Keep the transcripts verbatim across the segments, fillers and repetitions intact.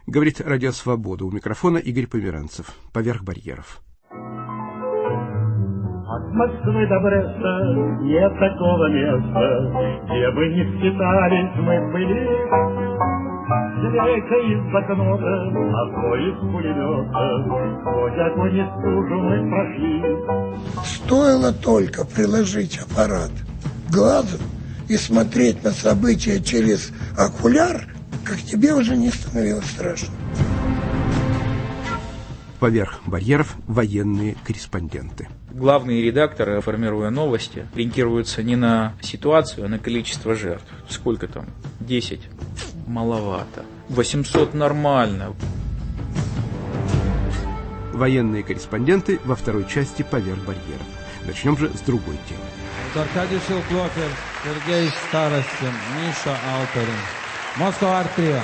Говорит Радио Свобода. У микрофона Игорь Померанцев. Поверх барьеров. От Москвы до Бреста нет такого места, где бы не скитались мы были. Зрейка из блокнота, а то из пулемета, хоть огонь и стужу мы прошли. Стоило только приложить аппарат к глазу и смотреть на события через окуляр, как тебе уже не становилось страшно. Поверх барьеров военные корреспонденты. Главные редакторы, формируя новости, ориентируются не на ситуацию, а на количество жертв. Сколько там? десять? Маловато. восемьсот нормально. Военные корреспонденты во второй части «Поверх барьеров». Начнем же с другой темы. Аркадий Шелклопер, Сергей Старостин, Миша Алперин. Москва Арт-Трио.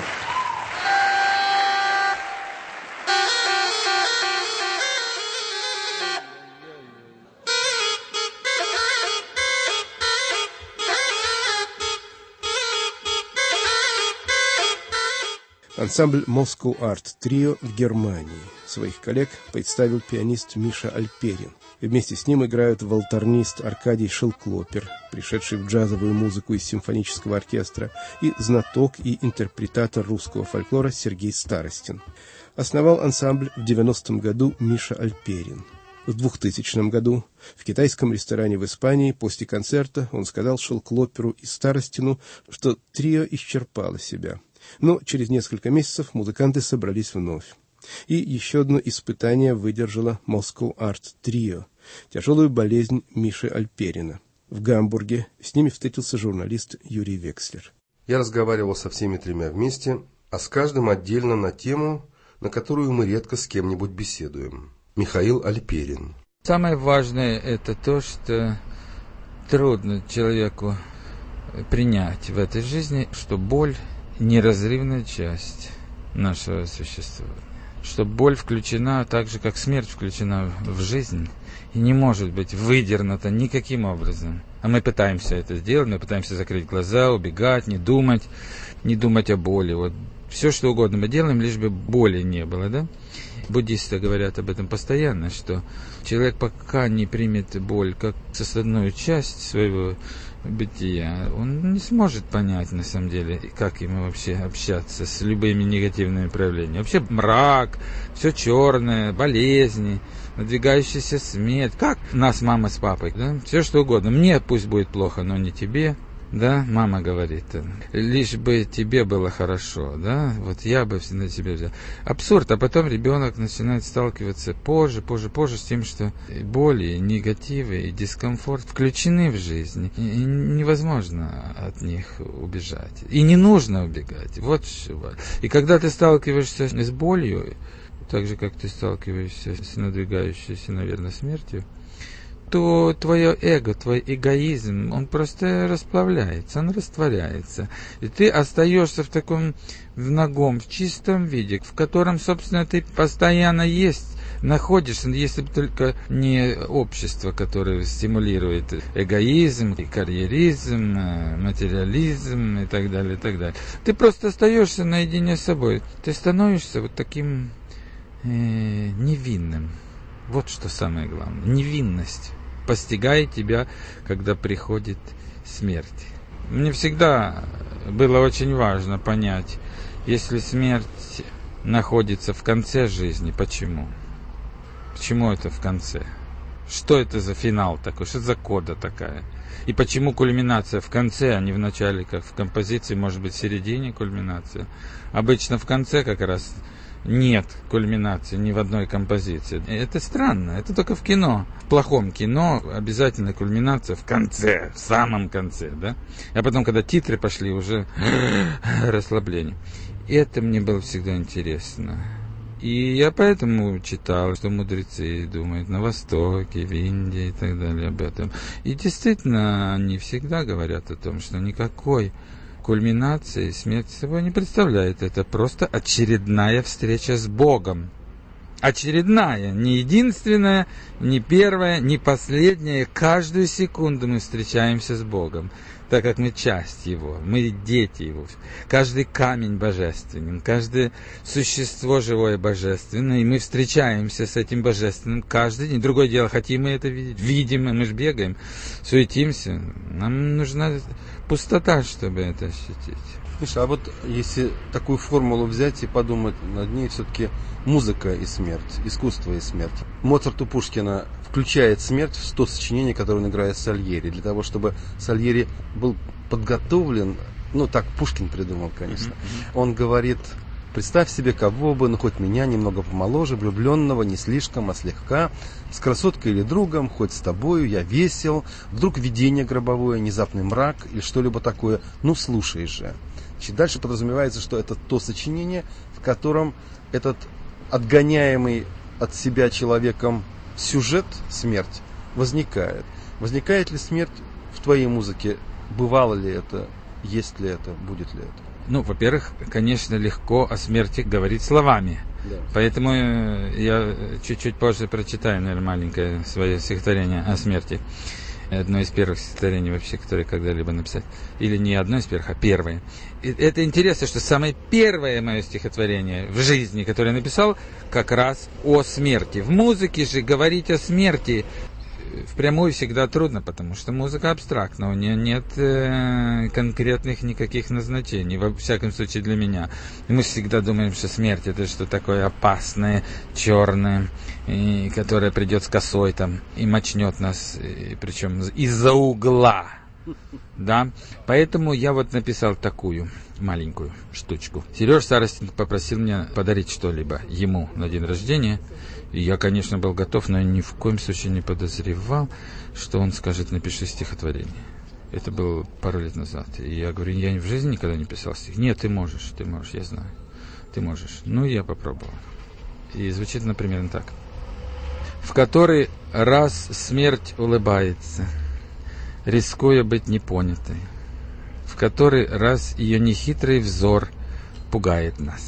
Ансамбль Moscow Art Trio в Германии. Своих коллег представил пианист Миша Альперин. И вместе с ним играют волторнист Аркадий Шелклопер, пришедший в джазовую музыку из симфонического оркестра, и знаток и интерпретатор русского фольклора Сергей Старостин. Основал ансамбль в девяностом году Миша Альперин. В двухтысячном году в китайском ресторане в Испании после концерта он сказал Шелклоперу и Старостину, что трио исчерпало себя. Но через несколько месяцев музыканты собрались вновь. И еще одно испытание выдержало Moscow Art Trio – тяжелую болезнь Миши Альперина. В Гамбурге с ними встретился журналист Юрий Векслер. Я разговаривал со всеми тремя вместе, а с каждым отдельно на тему, на которую мы редко с кем-нибудь беседуем. Михаил Альперин. Самое важное это то, что трудно человеку принять в этой жизни, что боль – неразрывная часть нашего существования. Что боль включена так же, как смерть включена в жизнь, и не может быть выдернута никаким образом. А мы пытаемся это сделать, мы пытаемся закрыть глаза, убегать, не думать, не думать о боли. Вот все, что угодно мы делаем, лишь бы боли не было, да? Буддисты говорят об этом постоянно, что человек пока не примет боль как составную часть своего бытия, он не сможет понять, на самом деле, как ему вообще общаться с любыми негативными проявлениями. Вообще мрак, все черное, болезни, надвигающаяся смерть. Как нас мама с папой, да? Все что угодно. Мне пусть будет плохо, но не тебе. Да, мама говорит, лишь бы тебе было хорошо, да, вот я бы на тебя взял. Абсурд, а потом ребенок начинает сталкиваться позже, позже, позже с тем, что боли, негативы и дискомфорт включены в жизнь, и невозможно от них убежать, и не нужно убегать, вот что. И когда ты сталкиваешься с болью, так же, как ты сталкиваешься с надвигающейся, наверное, смертью, то твое эго, твой эгоизм, он просто расплавляется, он растворяется. И ты остаешься в таком, в нагом, в чистом виде, в котором, собственно, ты постоянно есть, находишься, если бы только не общество, которое стимулирует эгоизм, и карьеризм, материализм и так далее, и так далее. Ты просто остаешься наедине с собой. Ты становишься вот таким э, невинным. Вот что самое главное. Невинность постигает тебя, когда приходит смерть. Мне всегда было очень важно понять, если смерть находится в конце жизни, почему? Почему это в конце? Что это за финал такой? Что за кода такая? И почему кульминация в конце, а не в начале, как в композиции, может быть, в середине кульминация? Обычно в конце как раз нет кульминации ни в одной композиции. Это странно, это только в кино. В плохом кино обязательно кульминация в конце, в самом конце, да? А потом, когда титры пошли, уже расслабление. И это мне было всегда интересно. И я поэтому читал, что мудрецы думают на Востоке, в Индии и так далее об этом. И действительно, они всегда говорят о том, что никакой кульминации смерть собой не представляет. Это просто очередная встреча с Богом. очередная, не единственная, не первая, не последняя. Каждую секунду мы встречаемся с Богом, так как мы часть Его, мы дети Его. Каждый камень божественен, каждое существо живое божественное, и мы встречаемся с этим божественным каждый день. Другое дело, хотим мы это видеть, видим, мы же бегаем, суетимся. Нам нужна пустота, чтобы это ощутить. Миша, а вот если такую формулу взять и подумать над ней, все-таки музыка и смерть, искусство и смерть. Моцарт у Пушкина включает смерть в то сочинение, которое он играет с Сальери, для того, чтобы Сальери был подготовлен, ну так Пушкин придумал, конечно. Mm-hmm. Он говорит: представь себе кого бы, ну хоть меня, немного помоложе, влюбленного, не слишком, а слегка, с красоткой или другом, хоть с тобою, я весел, вдруг видение гробовое, внезапный мрак или что-либо такое, ну слушай же. Значит, дальше подразумевается, что это то сочинение, в котором этот отгоняемый от себя человеком сюжет, смерть, возникает. Возникает ли смерть в твоей музыке? Бывало ли это? Есть ли это? Будет ли это? Ну, во-первых, конечно, легко о смерти говорить словами. Да. Поэтому я чуть-чуть позже прочитаю, наверное, маленькое свое стихотворение о смерти. Одно из первых стихотворений вообще, которое когда-либо написать. Или не одно из первых, а первое. И это интересно, что самое первое мое стихотворение в жизни, которое я написал, как раз о смерти. В музыке же говорить о смерти впрямую всегда трудно, потому что музыка абстрактна, у нее нет э, конкретных никаких назначений, во всяком случае для меня. И мы всегда думаем, что смерть — это что такое опасное, черное, и, которое придет с косой там и мочнет нас, и, причем из-за угла. Да? Поэтому я вот написал такую маленькую штучку. Сереж Старостин попросил меня подарить что-либо ему на день рождения. И я, конечно, был готов, но ни в коем случае не подозревал, что он скажет: напиши стихотворение. Это было пару лет назад. И я говорю: я в жизни никогда не писал стих. Нет, ты можешь, ты можешь, я знаю. Ты можешь. Ну, я попробовал. И звучит, например, так. В который раз смерть улыбается, рискуя быть непонятой. В который раз ее нехитрый взор пугает нас.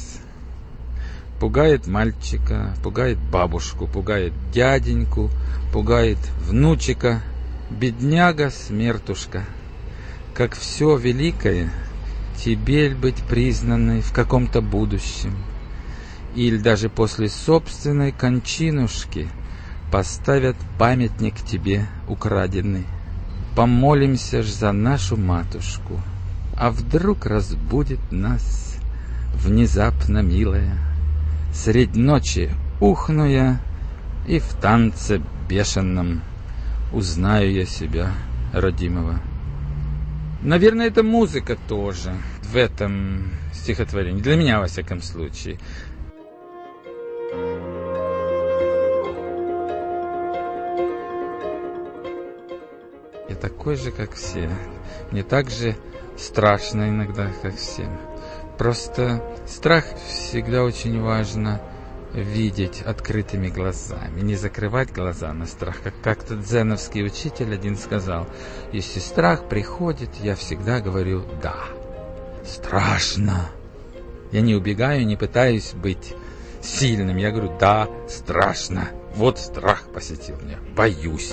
Пугает мальчика, пугает бабушку, пугает дяденьку, пугает внучика, бедняга смертушка. Как все великое, тебе ль быть признанной в каком-то будущем, или даже после собственной кончинушки поставят памятник тебе украденный. Помолимся ж за нашу матушку, а вдруг разбудит нас внезапно милая. Средь ночи ухну я, и в танце бешеном узнаю я себя родимого. Наверное, это музыка тоже в этом стихотворении. Для меня, во всяком случае. Я такой же, как все. Мне так же страшно иногда, как всем. Просто страх всегда очень важно видеть открытыми глазами, не закрывать глаза на страх. Как как-то дзеновский учитель один сказал: если страх приходит, я всегда говорю «да». Страшно. Я не убегаю, не пытаюсь быть сильным. Я говорю «да, страшно». Вот страх посетил меня. Боюсь.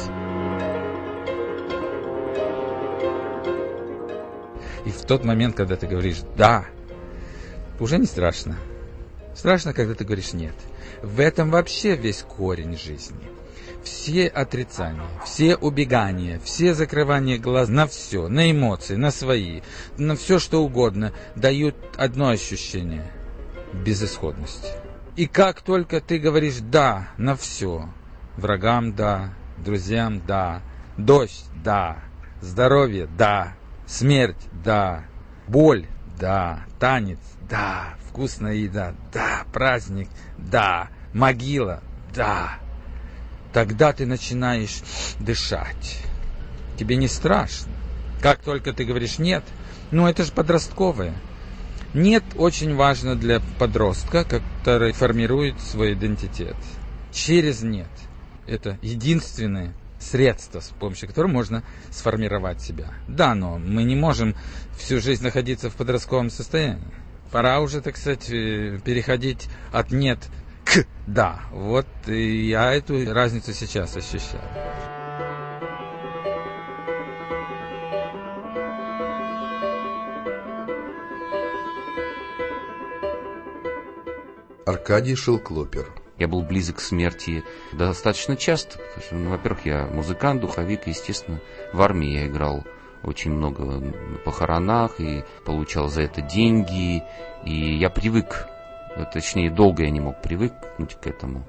И в тот момент, когда ты говоришь «да», уже не страшно. Страшно, когда ты говоришь «нет». В этом вообще весь корень жизни. Все отрицания, все убегания, все закрывания глаз на все, на эмоции, на свои, на все что угодно, дают одно ощущение – безысходности. И как только ты говоришь «да» на все, врагам – да, друзьям – да, дождь – да, здоровье – да, смерть – да, боль – да, танец – да, вкусная еда, да, праздник, да, могила, да. Тогда ты начинаешь дышать. Тебе не страшно. Как только ты говоришь «нет», ну это же подростковое. «Нет» очень важно для подростка, который формирует свой идентитет. Через «нет». Это единственное средство, с помощью которого можно сформировать себя. Да, но мы не можем всю жизнь находиться в подростковом состоянии. Пора уже, так сказать, переходить от «нет» к Да, вот я эту разницу сейчас ощущаю. Аркадий Шелклопер. Я был близок к смерти достаточно часто, потому что, ну, во-первых, я музыкант, духовик, и, естественно, в армии я играл очень много на похоронах и получал за это деньги, и я привык, точнее, долго я не мог привыкнуть к этому,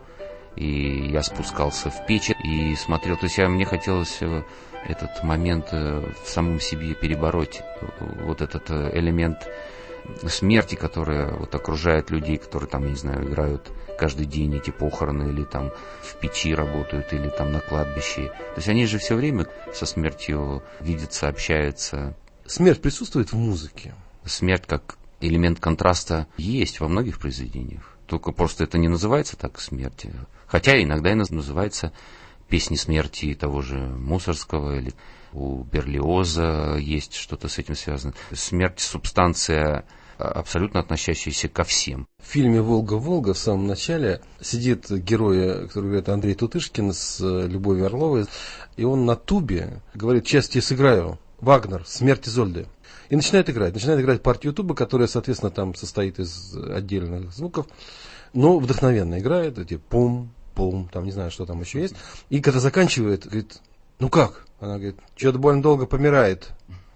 и я спускался в печь и смотрел, то есть я, мне хотелось этот момент в самом себе перебороть, вот этот элемент смерти, которая вот окружает людей, которые там, я не знаю, играют каждый день эти похороны, или там в печи работают, или там на кладбище. То есть они же все время со смертью видятся, общаются. Смерть присутствует в музыке? Смерть как элемент контраста есть во многих произведениях. Только просто это не называется так смерть. Хотя иногда и называется песни смерти того же Мусорского, или у Берлиоза есть что-то с этим связано. Смерть — субстанция, абсолютно относящаяся ко всем. В фильме «Волга-Волга» в самом начале сидит герой, который говорит Андрей Тутышкин, с Любовью Орловой, и он на тубе говорит: «Сейчас тебе сыграю Вагнер, «Смерть Изольды». И начинает играть. Начинает играть партию туба, которая, соответственно, там состоит из отдельных звуков, но вдохновенно играет, эти пум, пум, там не знаю, что там еще есть. И когда заканчивает, говорит: «Ну как?» Она говорит: «Что-то больно долго помирает».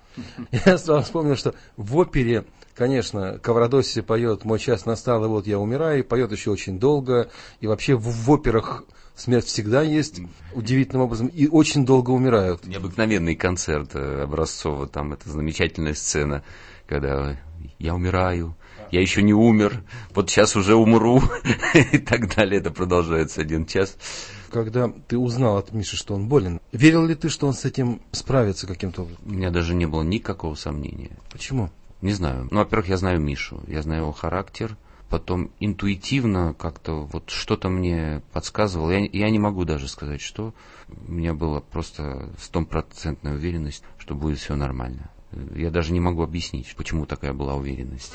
Я сразу вспомнил, что в опере, конечно, Каврадоси поет «Мой час настал, и вот я умираю», и поет еще очень долго. И вообще в, в операх смерть всегда есть удивительным образом, и очень долго умирают. Необыкновенный концерт Образцова, там это замечательная сцена, когда я умираю, я еще не умер, вот сейчас уже умру, и так далее. Это продолжается один час. Когда ты узнал от Миши, что он болен, верил ли ты, что он с этим справится каким-то образом? У меня даже не было никакого сомнения. Почему? Не знаю. Ну, во-первых, я знаю Мишу, я знаю его характер. Потом интуитивно как-то вот что-то мне подсказывало. Я, я не могу даже сказать, что. У меня была просто стопроцентная уверенность, что будет все нормально. Я даже не могу объяснить, почему такая была уверенность.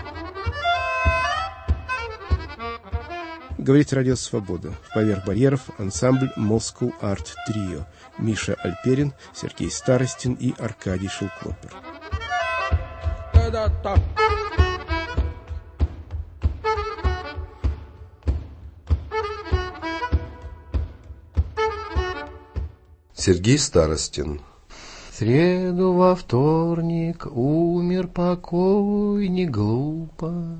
Говорит Радио Свобода. Поверх барьеров ансамбль Moscow Art Trio. Миша Альперин, Сергей Старостин и Аркадий Шелклопер. Сергей Старостин. Среду во вторник умер покойник глупо.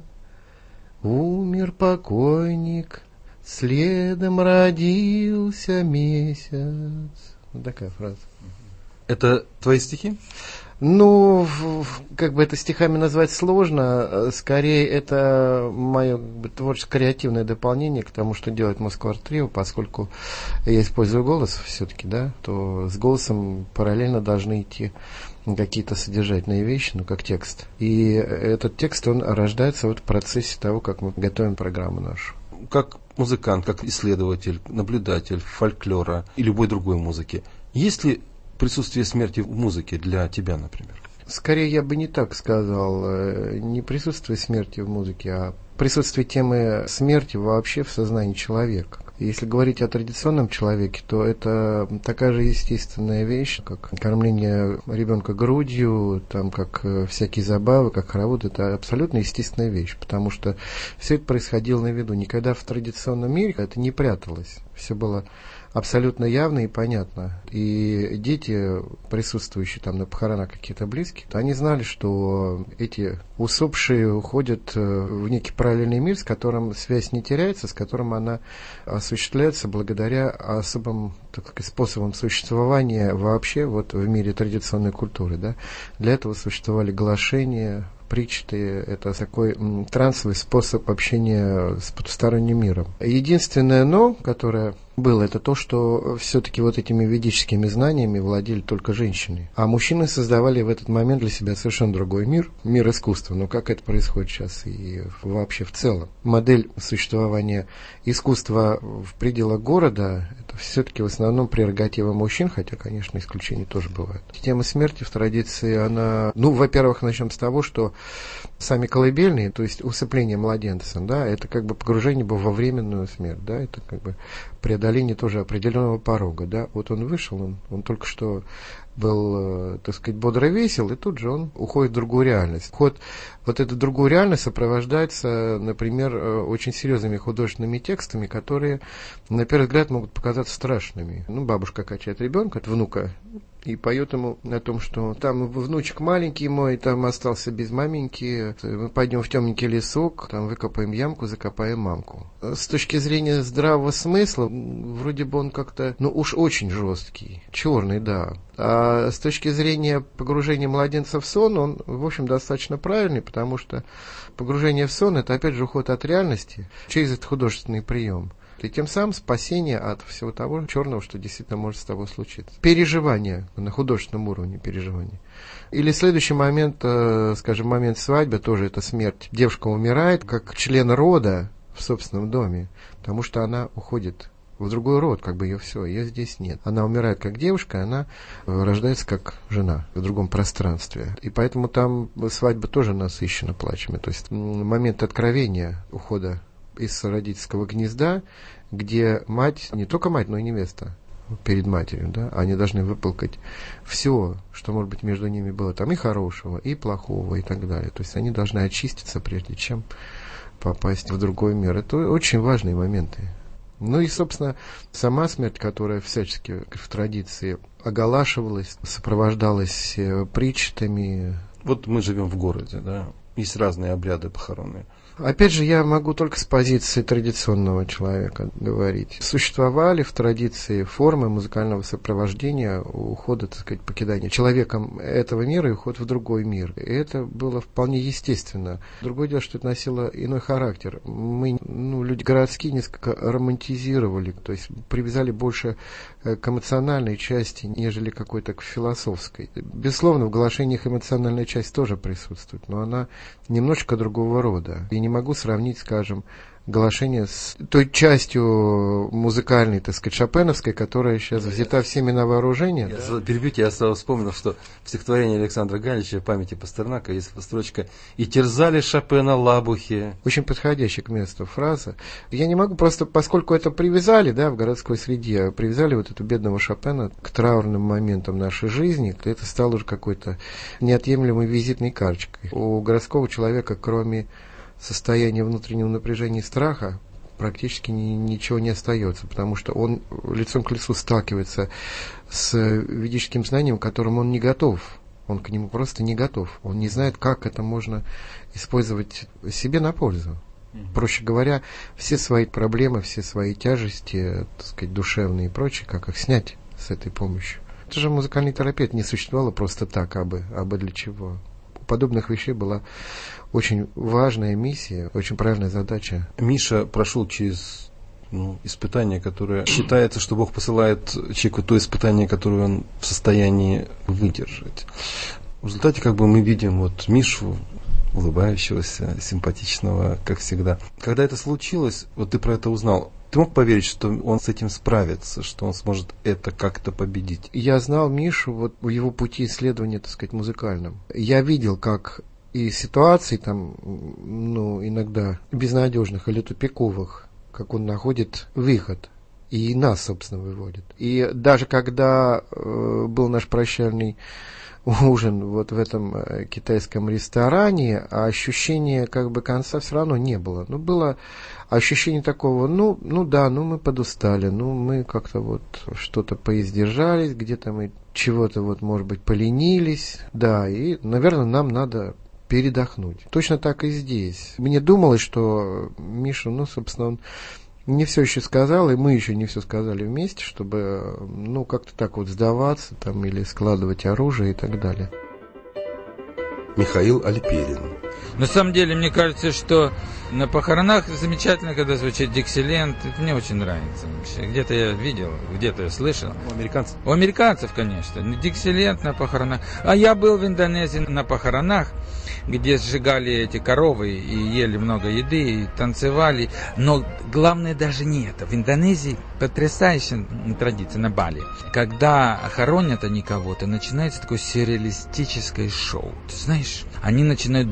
Умер покойник, следом родился месяц. Вот такая фраза. Это твои стихи? Ну, как бы это стихами назвать сложно. Скорее, это мое творческо-креативное дополнение к тому, что делает Moscow Art Trio, поскольку я использую голос все-таки, да, то с голосом параллельно должны идти какие-то содержательные вещи, ну, как текст. И этот текст, он рождается вот в процессе того, как мы готовим программу нашу. Как музыкант, как исследователь, наблюдатель фольклора и любой другой музыки, есть ли присутствие смерти в музыке для тебя, например? Скорее, я бы не так сказал. Не присутствие смерти в музыке, а присутствие темы смерти вообще в сознании человека. Если говорить о традиционном человеке, то это такая же естественная вещь, как кормление ребенка грудью, там, как всякие забавы, как хоровод. Это абсолютно естественная вещь, потому что все это происходило на виду. Никогда в традиционном мире это не пряталось. Все было абсолютно явно и понятно. И дети, присутствующие там на похоронах какие-то близкие, они знали, что эти усопшие уходят в некий параллельный мир, с которым связь не теряется, с которым она осуществляется благодаря особым, так сказать, способам существования вообще вот в мире традиционной культуры. Да? Для этого существовали глашения, причты, это такой м, трансовый способ общения с потусторонним миром. Единственное «но», которое было, это то, что все-таки вот этими ведическими знаниями владели только женщины. А мужчины создавали в этот момент для себя совершенно другой мир, мир искусства. Но как это происходит сейчас и вообще в целом? Модель существования искусства в пределах города – это все-таки в основном прерогатива мужчин, хотя, конечно, исключения тоже бывают. Тема смерти в традиции, она, ну, во-первых, начнем с того, что сами колыбельные, то есть усыпление младенца, да, это как бы погружение во временную смерть, да, это как бы преодоление тоже определенного порога, да. Вот он вышел, он, он только что был, так сказать, бодро весел, и тут же он уходит в другую реальность. Ход вот эту другую реальность сопровождается, например, очень серьезными художественными текстами, которые, на первый взгляд, могут показаться страшными. Ну, бабушка качает ребенка, от внука, и поет ему о том, что там внучек маленький мой, там остался без маменьки, мы пойдем в темненький лесок, там выкопаем ямку, закопаем мамку. С точки зрения здравого смысла, вроде бы он как-то, ну уж очень жесткий, черный, да. А с точки зрения погружения младенца в сон, он, в общем, достаточно правильный, потому что погружение в сон — это, опять же, уход от реальности через этот художественный прием. И тем самым спасение от всего того черного, что действительно может с тобой случиться. Переживание на художественном уровне переживания. Или следующий момент, скажем, момент свадьбы, тоже это смерть. Девушка умирает как член рода в собственном доме, потому что она уходит в другой род, как бы ее все, ее здесь нет. Она умирает как девушка, она рождается как жена в другом пространстве. И поэтому там свадьба тоже насыщена плачами. То есть момент откровения, ухода из родительского гнезда, где мать, не только мать, но и невеста перед матерью, да, они должны выплакать все, что, может быть, между ними было там и хорошего, и плохого, и так далее. То есть они должны очиститься, прежде чем попасть в другой мир. Это очень важные моменты. Ну и, собственно, сама смерть, которая всячески в традиции оголашивалась, сопровождалась причтами. Вот мы живем в городе, да, есть разные обряды похоронные. Опять же, я могу только с позиции традиционного человека говорить. Существовали в традиции формы музыкального сопровождения ухода, так сказать, покидания человеком этого мира и уход в другой мир. И это было вполне естественно. Другое дело, что это носило иной характер. Мы, ну, люди городские, несколько романтизировали, то есть привязали больше к эмоциональной части, нежели какой-то к философской. Безусловно, в глашениях эмоциональная часть тоже присутствует, но она немножечко другого рода. И не могу сравнить, скажем, глашение с той частью музыкальной, так сказать, шопеновской, которая сейчас взята всеми на вооружение. Я, да? Перебьете, я сразу вспомнил, что в стихотворении Александра Галича «Памяти Пастернака» есть строчка «И терзали Шопена лабухи». Очень подходящая к месту фраза. Я не могу, просто поскольку это привязали, да, в городской среде, привязали вот эту бедного Шопена к траурным моментам нашей жизни, это стало уже какой-то неотъемлемой визитной карточкой. У городского человека, кроме состояние внутреннего напряжения и страха, практически ни, ничего не остается, потому что он лицом к лицу сталкивается с ведическим знанием, к которому он не готов. Он к нему просто не готов. Он не знает, как это можно использовать себе на пользу. Проще говоря, все свои проблемы, все свои тяжести, так сказать, душевные и прочее, как их снять с этой помощью. Это же музыкальный терапевт не существовало просто так, абы, абы для чего. У подобных вещей была очень важная миссия, очень правильная задача. Миша прошел через, ну, испытание, которое считается, что Бог посылает человеку то испытание, которое он в состоянии выдержать. В результате, как бы, мы видим вот Мишу, улыбающегося, симпатичного, как всегда. Когда это случилось, вот ты про это узнал, ты мог поверить, что он с этим справится, что он сможет это как-то победить? Я знал Мишу вот в его пути исследования, так сказать, музыкальном. Я видел, как и ситуаций там, ну, иногда безнадежных или тупиковых, как он находит выход. И нас, собственно, выводит. И даже когда э, был наш прощальный ужин вот в этом э, китайском ресторане, а ощущения как бы конца все равно не было. Ну, было ощущение такого, ну, ну да, ну мы подустали, ну мы как-то вот что-то поиздержались, где-то мы чего-то вот, может быть, поленились, да, и, наверное, нам надо передохнуть. Точно так и здесь. Мне думалось, что Миша, ну, собственно, он не все еще сказал, и мы еще не все сказали вместе, чтобы, ну, как-то так вот сдаваться там или складывать оружие и так далее. Михаил Альперин. На самом деле, мне кажется, что на похоронах замечательно, когда звучит Диксиленд. Это мне очень нравится. Где-то я видел, где-то я слышал. У американцев? У американцев, конечно. Диксиленд на похоронах. А я был в Индонезии на похоронах, где сжигали эти коровы и ели много еды, и танцевали. Но главное даже не это. В Индонезии потрясающая традиция на Бали. Когда хоронят они кого-то, начинается такое сюрреалистическое шоу. Ты знаешь, они начинают бегать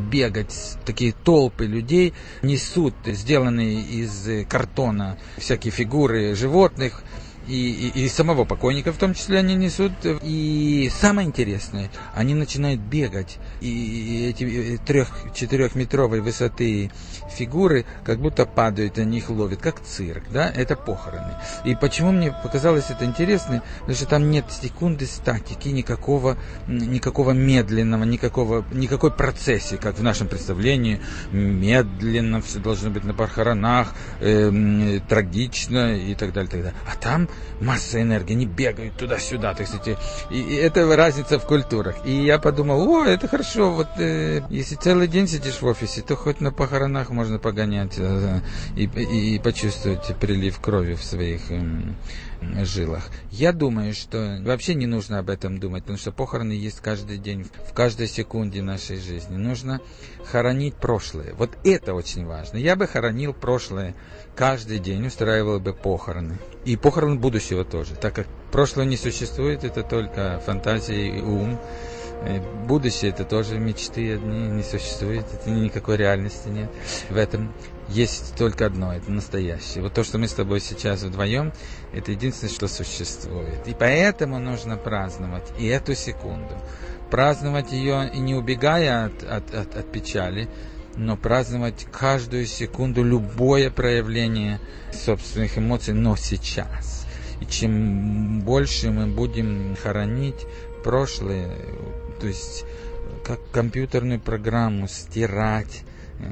такие толпы людей несут сделанные из картона всякие фигуры животных, И, и, и самого покойника в том числе они несут. И самое интересное, они начинают бегать. И эти трех-четырехметровой высоты фигуры как будто падают, они их ловят, как цирк, да, это похороны. И почему мне показалось это интересно? Потому что там нет секунды статики, никакого, никакого медленного, никакого, никакой процессии, как в нашем представлении. Медленно все должно быть на похоронах, э, трагично и так далее, так далее. А там масса энергии, они бегают туда-сюда, так сказать, и, и это разница в культурах. И я подумал, о, это хорошо, вот э, если целый день сидишь в офисе, то хоть на похоронах можно погонять э, и, и, и почувствовать прилив крови в своих э, жилах. Я думаю, что вообще не нужно об этом думать, потому что похороны есть каждый день, в каждой секунде нашей жизни. Нужно хоронить прошлое. Вот это очень важно. Я бы хоронил прошлое каждый день, устраивал бы похороны. И похороны будущего тоже, так как прошлое не существует, это только фантазия и ум. Будущее это тоже мечты одни, не существует, это никакой реальности нет. В этом есть только одно, это настоящее. Вот то, что мы с тобой сейчас вдвоем, это единственное, что существует. И поэтому нужно праздновать и эту секунду. Праздновать ее и не убегая от, от, от, от печали, но праздновать каждую секунду любое проявление собственных эмоций, но сейчас. И чем больше мы будем хоронить прошлое, то есть как компьютерную программу стирать,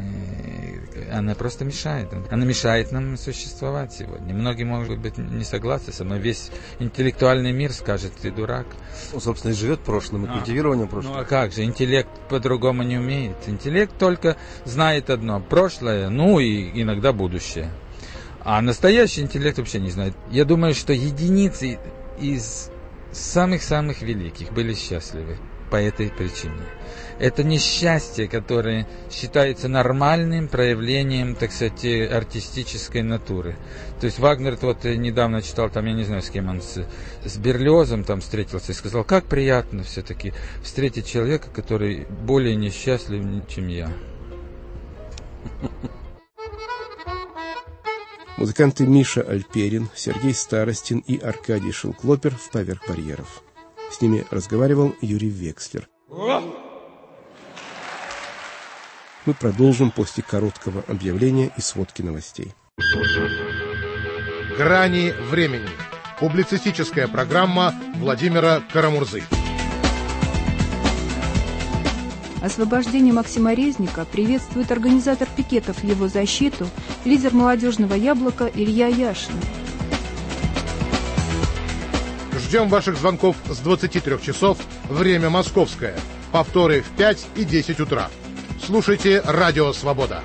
она просто мешает. Она мешает нам существовать сегодня. Многие, может быть, не согласны со мной. Весь интеллектуальный мир скажет, ты дурак. Он, собственно, и живет прошлым, и а, культивированием прошлого. Ну а как же? Интеллект по-другому не умеет. Интеллект только знает одно. Прошлое, ну и иногда будущее. А настоящий интеллект вообще не знает. Я думаю, что единицы из самых-самых великих были счастливы по этой причине. Это несчастье, которое считается нормальным проявлением, так сказать, артистической натуры. То есть Вагнер, вот недавно читал, там, я не знаю, с кем он, с, с Берлиозом там встретился и сказал, как приятно все-таки встретить человека, который более несчастлив, чем я. Музыканты Миша Альперин, Сергей Старостин и Аркадий Шелклопер в «Поверх барьеров». С ними разговаривал Юрий Векслер. Мы продолжим после короткого объявления и сводки новостей. «Грани времени». Публицистическая программа Владимира Карамурзы. Освобождение Максима Резника приветствует организатор пикетов в его защиту, лидер молодежного яблока Илья Яшин. Ждем ваших звонков с двадцати трёх часов, время московское. Повторы в пять и десять утра. Слушайте «Радио Свобода».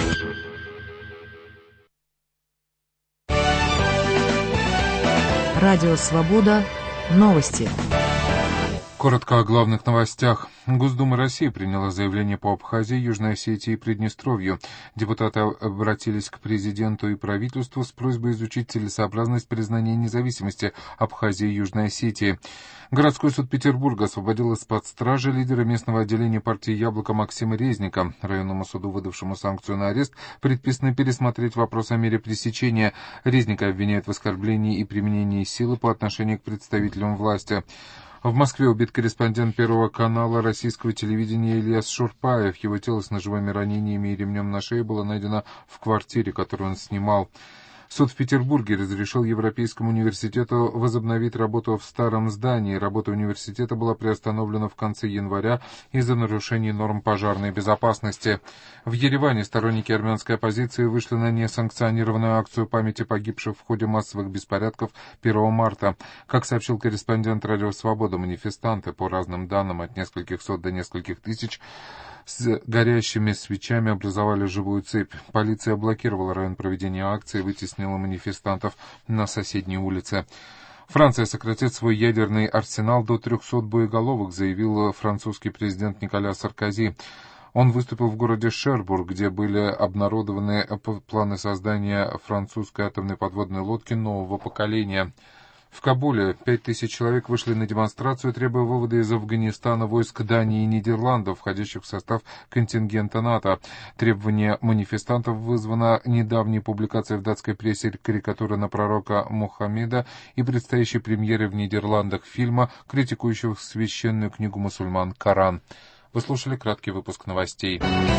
Радио Свобода. Новости. Коротко о главных новостях. Госдума России приняла заявление по Абхазии, Южной Осетии и Приднестровью. Депутаты обратились к президенту и правительству с просьбой изучить целесообразность признания независимости Абхазии и Южной Осетии. Городской суд Петербурга освободил из-под стражи лидера местного отделения партии «Яблоко» Максима Резника. Районному суду, выдавшему санкцию на арест, предписано пересмотреть вопрос о мере пресечения. Резника обвиняют в оскорблении и применении силы по отношению к представителям власти. В Москве убит корреспондент Первого канала российского телевидения Ильяс Шурпаев. Его тело с ножевыми ранениями и ремнем на шее было найдено в квартире, которую он снимал. Суд в Петербурге разрешил Европейскому университету возобновить работу в старом здании. Работа университета была приостановлена в конце января из-за нарушений норм пожарной безопасности. В Ереване сторонники армянской оппозиции вышли на несанкционированную акцию памяти погибших в ходе массовых беспорядков первого марта. Как сообщил корреспондент «Радио Свобода», манифестанты, по разным данным, от нескольких сот до нескольких тысяч, с горящими свечами образовали живую цепь. Полиция блокировала район проведения акции и вытеснила манифестантов на соседней улице. Франция сократит свой ядерный арсенал до трехсот боеголовок, заявил французский президент Николя Саркози. Он выступил в городе Шербург, где были обнародованы планы создания французской атомной подводной лодки нового поколения. В Кабуле пять тысяч человек вышли на демонстрацию, требуя вывода из Афганистана войск Дании и Нидерландов, входящих в состав контингента НАТО. Требование манифестантов вызвано недавней публикацией в датской прессе карикатуры на пророка Мухаммеда и предстоящей премьеры в Нидерландах фильма, критикующего священную книгу мусульман «Коран». Вы слушали краткий выпуск новостей.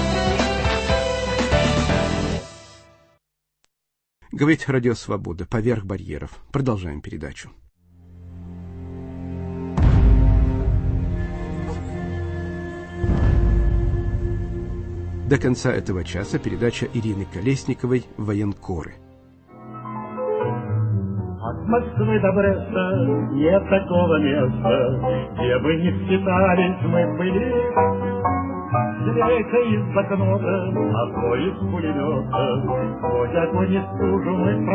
Говорит Радио Свобода. Поверх барьеров. Продолжаем передачу. До конца этого часа передача Ирины Колесниковой «Военкоры». От Москвы до Бреста нет такого места, где бы не скитались мы были. Зрейка из блокнота, а то из пулемета, хоть огонь и стужу мы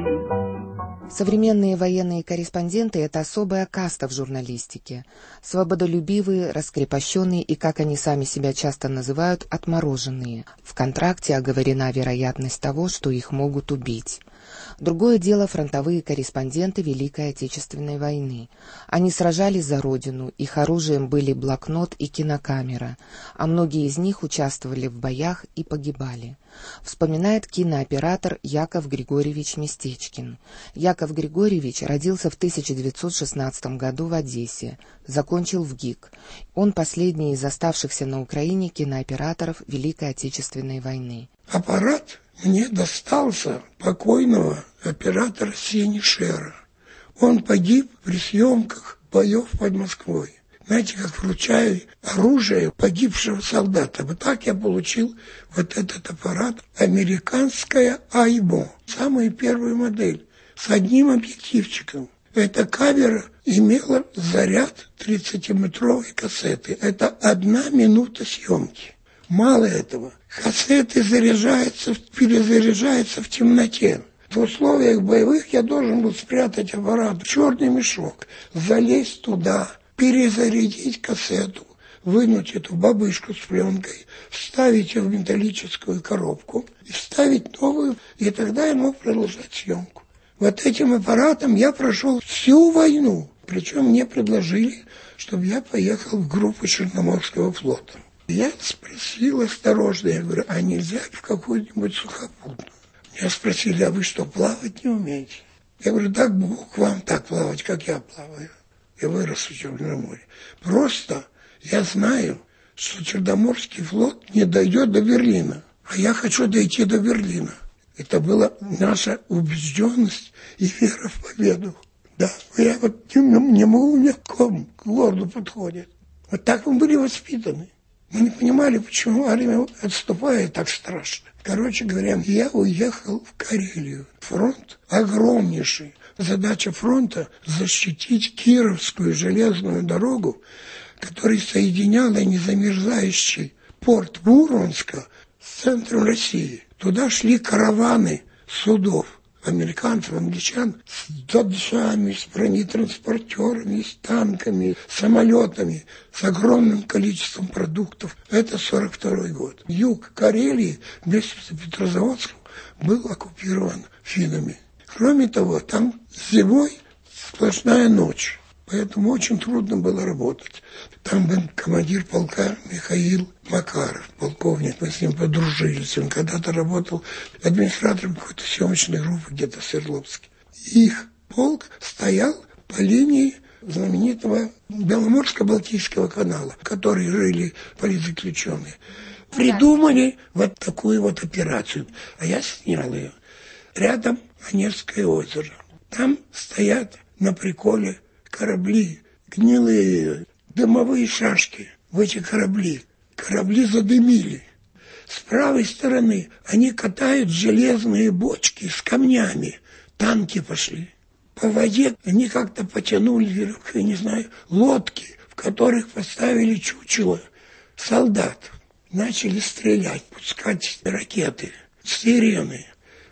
прошли. Современные военные корреспонденты – это особая каста в журналистике. Свободолюбивые, раскрепощенные и, как они сами себя часто называют, отмороженные. В контракте оговорена вероятность того, что их могут убить. Другое дело фронтовые корреспонденты Великой Отечественной войны. Они сражались за родину, их оружием были блокнот и кинокамера, а многие из них участвовали в боях и погибали. Вспоминает кинооператор Яков Григорьевич Местечкин. Яков Григорьевич родился в тысяча девятьсот шестнадцатом году в Одессе, закончил в ГИК. Он последний из оставшихся на Украине кинооператоров Великой Отечественной войны. Аппарат мне достался покойного оператора Сенишера. Он погиб при съемках боев под Москвой. Знаете, как вручают оружие погибшего солдата. Вот так я получил вот этот аппарат. Американская Айбо. Самая первая модель. С одним объективчиком. Эта камера имела заряд тридцатиметровой кассеты. Это одна минута съемки. Мало этого. Кассеты заряжаются, перезаряжаются в темноте. В условиях боевых я должен был спрятать аппарат в черный мешок, залезть туда, перезарядить кассету, вынуть эту бабышку с пленкой, вставить ее в металлическую коробку и вставить новую, и тогда я мог продолжать съемку. Вот этим аппаратом я прошел всю войну. Причем мне предложили, чтобы я поехал в группу Черноморского флота. Я спросил осторожно, я говорю, а нельзя в какую-нибудь сухопутную? Меня спросили, а вы что, плавать не умеете? Я говорю, дай Бог вам так плавать, как я плаваю. Я вырос в Черном море. Просто я знаю, что Черноморский флот не дойдет до Берлина, а я хочу дойти до Берлина. Это была наша убежденность и вера в победу. Да, я вот не, не могу ни к кому, к лорду подходит. Вот так мы были воспитаны. Мы не понимали, почему армия отступает так страшно. Короче говоря, я уехал в Карелию. Фронт огромнейший. Задача фронта – защитить Кировскую железную дорогу, которая соединяла незамерзающий порт Мурманска с центром России. Туда шли караваны судов. Американцев, англичан, с доджами, с бронетранспортерами, с танками, самолетами, с огромным количеством продуктов. Это сорок второй год. Юг Карелии вместе с Петрозаводском был оккупирован финнами. Кроме того, там зимой сплошная ночь, поэтому очень трудно было работать. Там был командир полка Михаил Макаров, полковник, мы с ним подружились. Он когда-то работал администратором какой-то съемочной группы где-то в Свердловске. Их полк стоял по линии знаменитого Беломорско-Балтийского канала, в который жили политзаключенные. Придумали вот такую вот операцию, а я снял ее. Рядом Онежское озеро. Там стоят на приколе корабли, гнилые, дымовые шашки в эти корабли. Корабли задымили. С правой стороны они катают железные бочки с камнями. Танки пошли. По воде они как-то потянули, я не знаю, лодки, в которых поставили чучело солдат. Начали стрелять, пускать ракеты, сирены.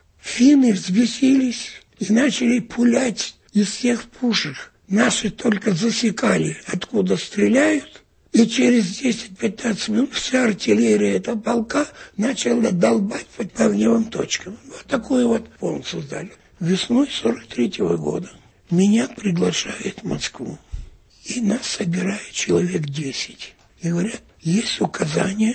Финны взбесились и начали пулять из всех пушек. Наши только засекали, откуда стреляют, и через десять-пятнадцать минут вся артиллерия этого полка начала долбать по огневым точкам. Вот такой вот фонд создали. Весной сорок третьего года меня приглашают в Москву. И нас собирает человек десять. И говорят, есть указание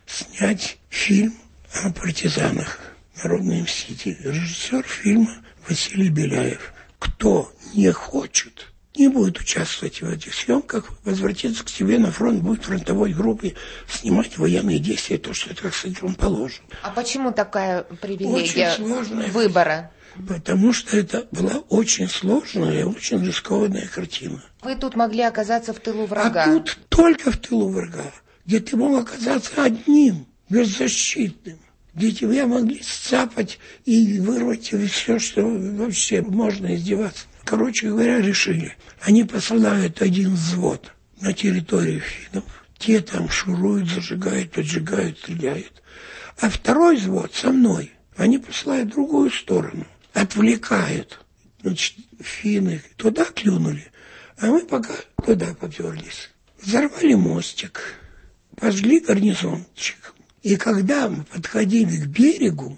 снять фильм о партизанах, народные мстители. Режиссер фильма Василий Беляев. Кто не хочет, не будет участвовать в этих съемках, возвратиться к себе на фронт, будет в фронтовой группе снимать военные действия, то, что это, как сказать, вам положено. А почему такая привилегия очень сложная выбора? Потому что это была очень сложная и очень рискованная картина. Вы тут могли оказаться в тылу врага. А тут только в тылу врага, где ты мог оказаться одним, беззащитным, где тебя могли сцапать и вырвать все, что вообще можно издеваться. Короче говоря, решили. Они посылают один взвод на территорию финнов. Те там шуруют, зажигают, поджигают, стреляют. А второй взвод со мной. Они посылают в другую сторону. Отвлекают. Значит, финны туда клюнули, а мы пока туда поперлись. Взорвали мостик, пожгли гарнизончик. И когда мы подходили к берегу,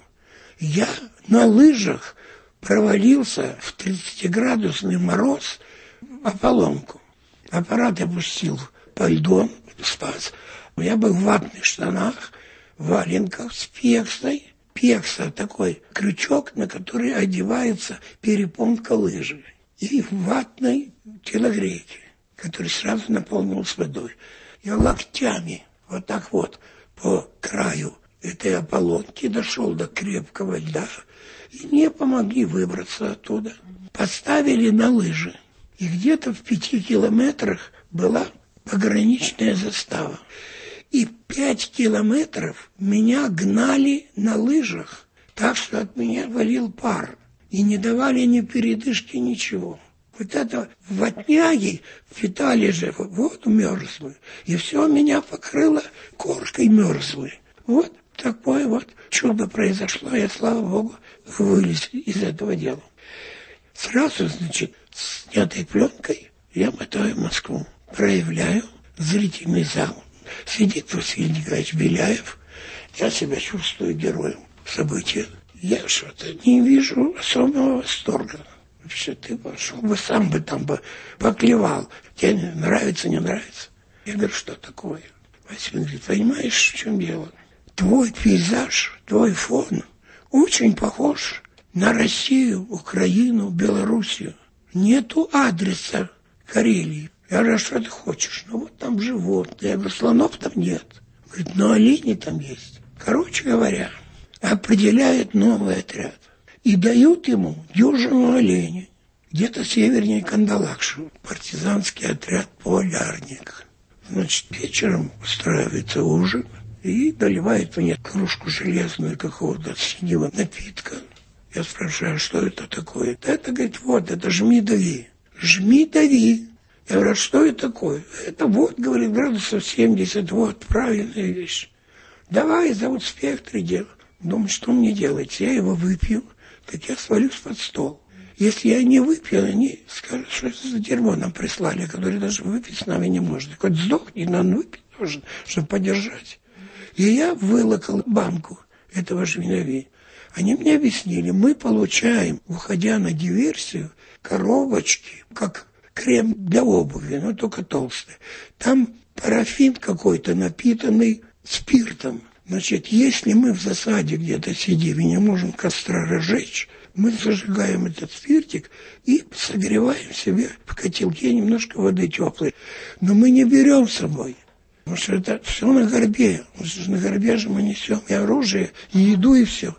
я на лыжах провалился в тридцатиградусный мороз в ополонку. Аппарат опустил поддон, спас. Я был в ватных штанах, в валенках с пексой. Пекса такой крючок, на который одевается перепонка лыжи. И в ватной телогрейке, который сразу наполнился водой. Я локтями вот так вот по краю этой ополонки дошел до крепкого льда, и мне помогли выбраться оттуда. Поставили на лыжи. И где-то в пяти километрах была пограничная застава. И пять километров меня гнали на лыжах, так что от меня валил пар. И не давали ни передышки, ничего. Вот это ватняги впитали же воду мерзлую, и все меня покрыло коркой мерзлой. Вот такое вот чудо произошло, я, слава Богу, вылез из этого дела. Сразу, значит, с снятой пленкой я мотаю в Москву, проявляю зрительный зал. Сидит Василий Николаевич Беляев, я себя чувствую героем события. Я что-то не вижу особого восторга. Вообще, ты пошел бы, сам бы там бы поклевал. Тебе нравится, не нравится? Я говорю, что такое? Василий говорит, понимаешь, в чем дело? Твой пейзаж, твой фон очень похож на Россию, Украину, Белоруссию. Нету адреса Карелии. Я говорю, а что ты хочешь? Ну вот там животные. Я говорю, слонов там нет. Говорит, ну олени там есть. Короче говоря, определяет новый отряд. И дают ему дюжину оленей. Где-то севернее Кандалакши. Партизанский отряд «Полярник». Значит, вечером устраивается ужин и доливает мне кружку железную какого-то синего напитка. Я спрашиваю, что это такое? Это, говорит, вот, это жми-дави. Жми-дави. Я говорю, а что это такое? Это вот, говорит, градусов семьдесят, вот, правильная вещь. Давай, за вот спектр делай. Думаю, что мне делать? Я его выпью, так я свалюсь под стол. Если я не выпью, они скажут, что это за дерьмо нам прислали, которое даже выпить с нами не может. Хоть сдохнет, но он выпить должен, чтобы поддержать. И я вылокал банку этого жминави. Они мне объяснили, мы получаем, уходя на диверсию, коробочки, как крем для обуви, но только толстый. Там парафин какой-то, напитанный спиртом. Значит, если мы в засаде где-то сидим и не можем костра разжечь, мы зажигаем этот спиртик и согреваем себе в котелке немножко воды теплой. Но мы не берем с собой, потому что это все на горбе. На горбе же мы несем и оружие, и еду, и все.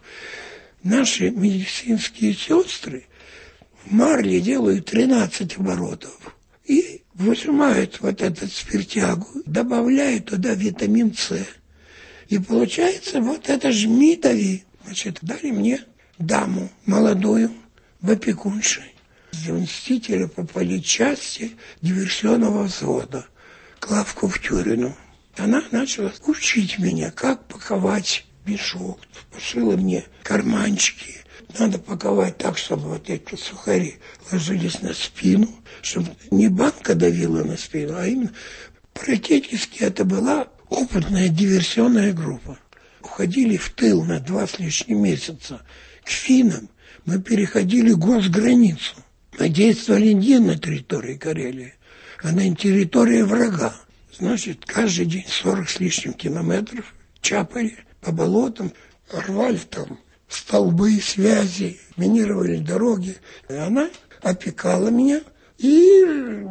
Наши медицинские сестры в марле делают тринадцать оборотов и выжимают вот этот спиртягу, добавляют туда витамин С. И получается вот это жми-дави. Значит, дали мне даму молодую в опекунши. Заместителя по политчасти диверсионного взвода Клавку в Тюрину. Она начала учить меня, как паковать мешок. Пошила мне карманчики. Надо паковать так, чтобы вот эти сухари ложились на спину, чтобы не банка давила на спину, а именно практически это была опытная диверсионная группа. Уходили в тыл на два с лишним месяца. К финнам мы переходили госграницу. Мы действовали не на территории Карелии, а на территории врага. Значит, каждый день сорок с лишним километров чапали по болотам, рвали там столбы, связи, минировали дороги. И она опекала меня, и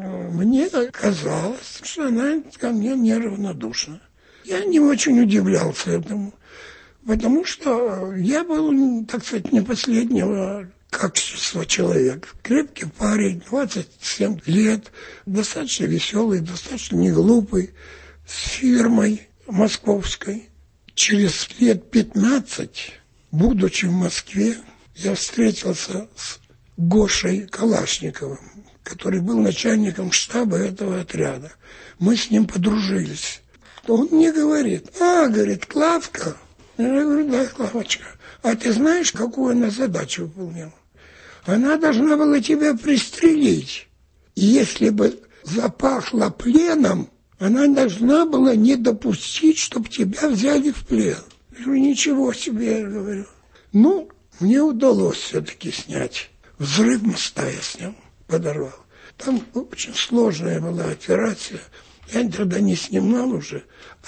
мне казалось, что она ко мне неравнодушна. Я не очень удивлялся этому, потому что я был, так сказать, не последнего качества человек. Крепкий парень, двадцать семь лет, достаточно веселый, достаточно неглупый, с фирмой московской. Через лет пятнадцать, будучи в Москве, я встретился с Гошей Калашниковым, который был начальником штаба этого отряда. Мы с ним подружились. Он мне говорит: а, говорит, Клавка. Я говорю: да, Клавочка. А ты знаешь, какую она задачу выполняла? Она должна была тебя пристрелить. И если бы запахло пленом, она должна была не допустить, чтобы тебя взяли в плен. Я говорю: ничего себе, я говорю. Ну, мне удалось все-таки снять. Взрыв моста я снял, подорвал. Там очень сложная была операция. Я тогда не снимал уже,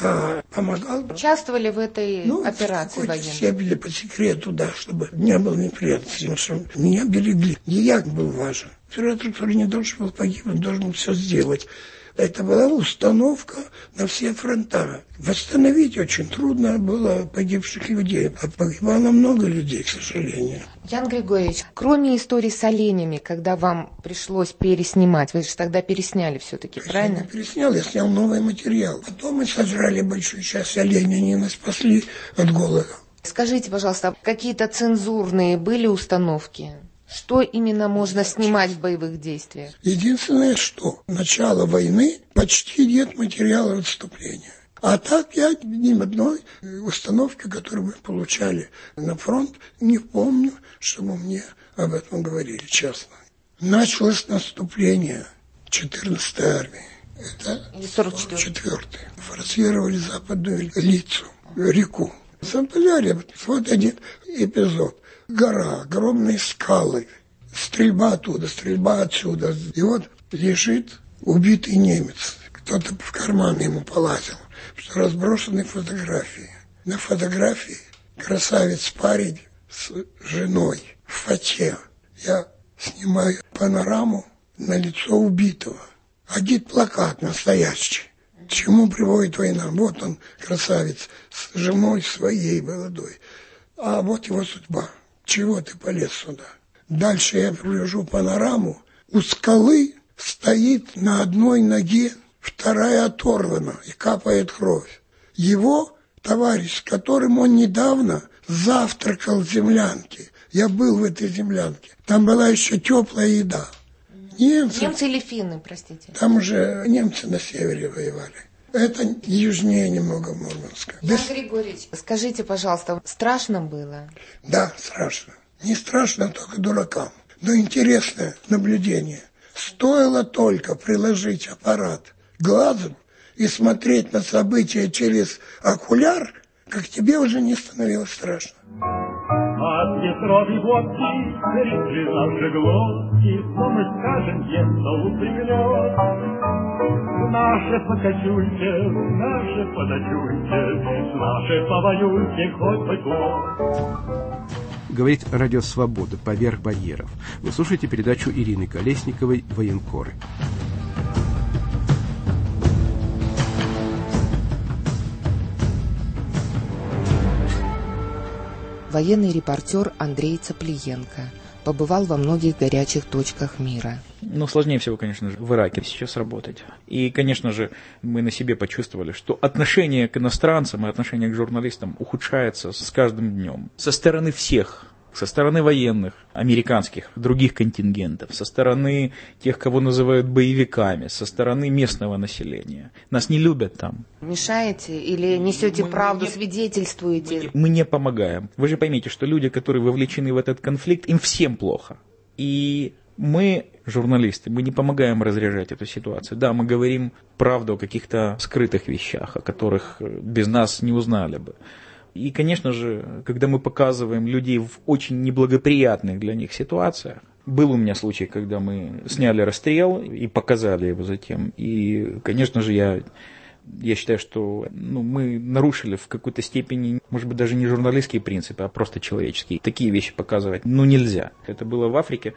а помогал. Участвовали в этой ну, операции военной? Все были по секрету, да, чтобы не было неприятностей. Потому что меня берегли. Не я был важен. Оператор, который не должен был погибнуть, должен был все сделать. Это была установка на все фронта. Восстановить очень трудно было погибших людей. А погибало много людей, к сожалению. Ян Григорьевич, кроме истории с оленями, когда вам пришлось переснимать, вы же тогда пересняли все-таки, правильно? Я не переснял, я снял новый материал. Потом мы сожрали большую часть оленей, они нас спасли от голода. Скажите, пожалуйста, какие-то цензурные были установки? Что именно можно снимать в боевых действиях? Единственное, что начало войны почти нет материала отступления. А так я ни одной установки, которую мы получали на фронт, не помню, чтобы мне об этом говорили, честно. Началось наступление четырнадцатой армии. Это сорок четвёртый. Форсировали западную Лицу, реку. Заполярье, вот один эпизод. Гора, огромные скалы, стрельба оттуда, стрельба отсюда. И вот лежит убитый немец. Кто-то в карман ему полазил, что разбросаны фотографии. На фотографии красавец парень с женой в фате. Я снимаю панораму на лицо убитого. Один плакат настоящий. К чему приводит война? Вот он, красавец, с женой своей молодой. А вот его судьба. Чего ты полез сюда? Дальше я привожу панораму. У скалы стоит на одной ноге, вторая оторвана и капает кровь. Его товарищ, с которым он недавно завтракал в землянке. Я был в этой землянке. Там была еще теплая еда. Немцы, немцы или финны, простите? Там уже немцы на севере воевали. Это южнее немного Мурманска. Ян Без... Григорьевич, скажите, пожалуйста, страшно было? Да, страшно. Не страшно только дуракам. Но интересное наблюдение. Стоило только приложить аппарат к глазу и смотреть на события через окуляр, как тебе уже не становилось страшно. От ветровой водки горячи наши глотки, но мы скажем, если упрямлет. Наши покачуйте, наши подачуйте, наши повоюйте хоть бы год. Говорит Радио Свобода «Поверх барьеров». Вы слушаете передачу Ирины Колесниковой «Военкоры». Военный репортер Андрей Цаплиенко побывал во многих горячих точках мира. Ну, сложнее всего, конечно же, в Ираке сейчас работать. И, конечно же, мы на себе почувствовали, что отношение к иностранцам и отношение к журналистам ухудшается с каждым днем. Со стороны всех. Со стороны военных, американских, других контингентов, со стороны тех, кого называют боевиками, со стороны местного населения. Нас не любят там. Мешаете или несете мы, правду, мы не, свидетельствуете? Мы не, мы не помогаем. Вы же поймите, что люди, которые вовлечены в этот конфликт, им всем плохо. И мы, журналисты, мы не помогаем разряжать эту ситуацию. Да, мы говорим правду о каких-то скрытых вещах, о которых без нас не узнали бы. И, конечно же, когда мы показываем людей в очень неблагоприятных для них ситуациях, Был у меня случай, когда мы сняли расстрел и показали его затем. И, конечно же, я, я считаю, что ну, мы нарушили в какой-то степени, может быть, даже не журналистские принципы, а просто человеческие. Такие вещи показывать ну нельзя. Это было в Африке,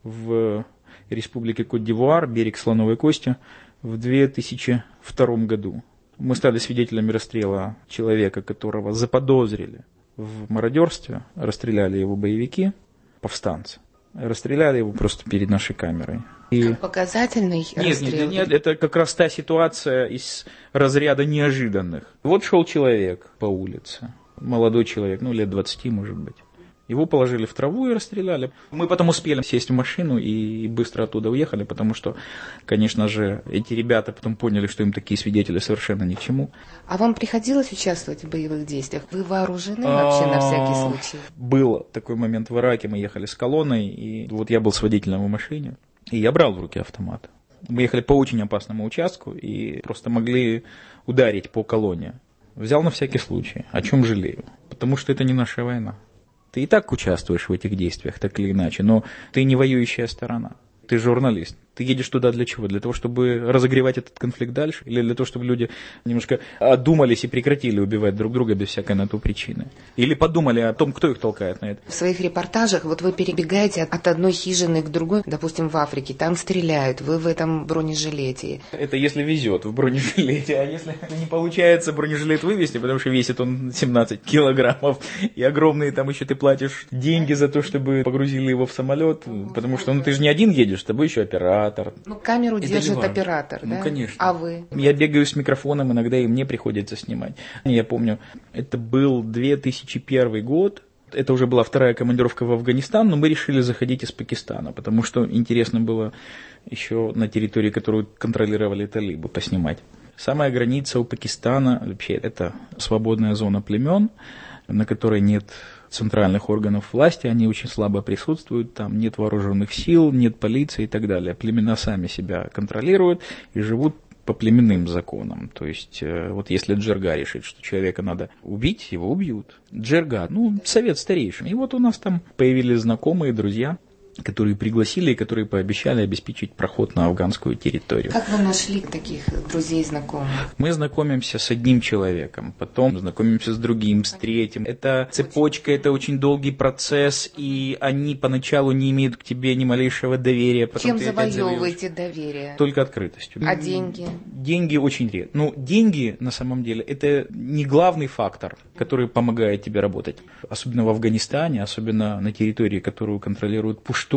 в республике Кот-д'Ивуар, берег Слоновой Кости, в две тысячи втором году. Мы стали свидетелями расстрела человека, которого заподозрили в мародерстве. Расстреляли его боевики, повстанцы. Расстреляли его просто перед нашей камерой. И... Как показательный нет, расстрел? Нет, нет, это как раз та ситуация из разряда неожиданных. Вот шел человек по улице, молодой человек, ну лет двадцати, может быть. Его положили в траву и расстреляли. Мы потом успели сесть в машину и быстро оттуда уехали, потому что, конечно же, эти ребята потом поняли, что им такие свидетели совершенно ни к чему. А вам приходилось участвовать в боевых действиях? Вы вооружены вообще на всякий случай? Был такой момент в Ираке, мы ехали с колонной, и вот я был с водителем в машине, и я брал в руки автомат. Мы ехали по очень опасному участку и просто могли ударить по колонне. Взял на всякий случай, о чем жалею, потому что это не наша война. Ты и так участвуешь в этих действиях, так или иначе, но ты не воюющая сторона. Ты журналист. Ты едешь туда для чего? Для того, чтобы разогревать этот конфликт дальше? Или для того, чтобы люди немножко одумались и прекратили убивать друг друга без всякой на то причины? Или подумали о том, кто их толкает на это? В своих репортажах вот вы перебегаете от одной хижины к другой, допустим, в Африке, там стреляют, вы в этом бронежилете. Это если везет в бронежилете, а если не получается бронежилет вывести, потому что весит он семнадцать килограммов, и огромные там еще ты платишь деньги за то, чтобы погрузили его в самолет, потому что ну, ты же не один едешь, с тобой еще оператор. Ну, камеру это держит оператор, да? Ну, конечно. А вы? Я бегаю с микрофоном, иногда и мне приходится снимать. Я помню, это был две тысячи первый год, это уже была вторая командировка в Афганистан, но мы решили заходить из Пакистана, потому что интересно было еще на территории, которую контролировали талибы, поснимать. Самая граница у Пакистана, вообще, это свободная зона племен, на которой нет центральных органов власти, они очень слабо присутствуют, там нет вооруженных сил, нет полиции и так далее. Племена сами себя контролируют и живут по племенным законам. То есть, вот если Джерга решит, что человека надо убить, его убьют. Джерга, ну, совет старейшин. И вот у нас там появились знакомые, друзья, которые пригласили и которые пообещали обеспечить проход на афганскую территорию. Как вы нашли таких друзей, знакомых? Мы знакомимся с одним человеком, потом знакомимся с другим, с третьим. Это цепочка, это очень долгий процесс, и они поначалу не имеют к тебе ни малейшего доверия. Потом Чем завоевываете доверие? Только открытостью. А деньги? Деньги очень редко. Ну, деньги, на самом деле, это не главный фактор, который помогает тебе работать. Особенно в Афганистане, особенно на территории, которую контролируют пуштуны.